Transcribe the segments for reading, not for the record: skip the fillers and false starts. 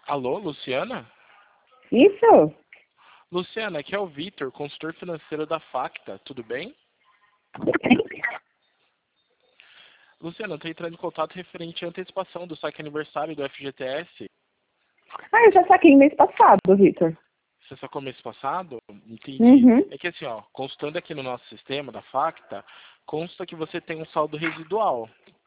Alô, Luciana? Isso? Luciana, aqui é o Vitor, consultor financeiro da Facta, tudo bem? Luciana, eu estou entrando em contato referente à antecipação do saque aniversário do FGTS. Ah, eu já saquei mês passado, Vitor. Você sacou mês passado? Entendi. Uhum. É que assim, ó, constando aqui no nosso sistema da Facta, consta que você tem um saldo residual.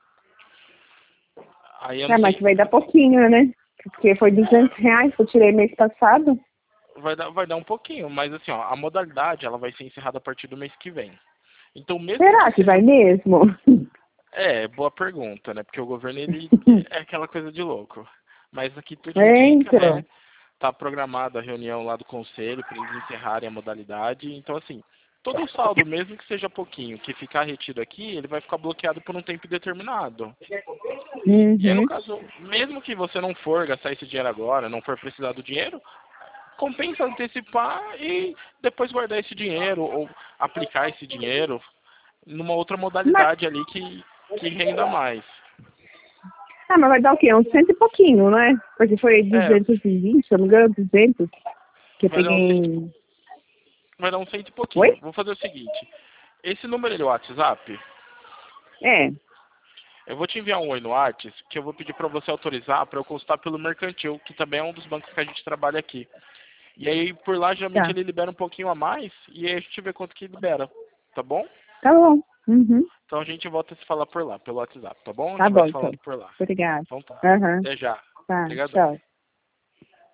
Aí eu não Ah, mas sei, vai dar pouquinho, né? Porque foi R$ 200 que eu tirei mês passado. vai dar um pouquinho, mas assim, ó, a modalidade ela vai ser encerrada a partir do mês que vem. Então, mesmo que Será que seja. vai mesmo? Boa pergunta, né? Porque o governo, ele é aquela coisa de louco. Mas aqui tudo É, indica, né? então. Tá programada a reunião lá do conselho para eles encerrarem a modalidade. Então, assim, todo o saldo, mesmo que seja pouquinho, que ficar retido aqui, ele vai ficar bloqueado por um tempo determinado. E aí, no Uhum. caso, mesmo que você não for gastar esse dinheiro agora, não for precisar do dinheiro, compensa antecipar e depois guardar esse dinheiro ou aplicar esse dinheiro numa outra Mas, modalidade ali que renda mais. mas vai dar o quê? Uns cento e pouquinho, né? Porque foi É, 220, se eu não me engano, 200 que eu vai dar um cento, peguei. vai dar um cento e pouquinho. Oi? Vou fazer o seguinte, esse número do WhatsApp, É. eu vou te enviar um oi no WhatsApp, que eu vou pedir para você autorizar para eu constar pelo Mercantil, que também é um dos bancos que a gente trabalha aqui. E aí, por lá, geralmente Tá. ele libera um pouquinho a mais, e aí a gente vê quanto que libera, tá bom? Tá bom. Uhum. Então a gente volta a se falar por lá, pelo WhatsApp, tá bom? A Tá gente vai bom, se então. falando por lá. Obrigada. Então tá. Aham. Até já. Tá, Obrigadão. tchau.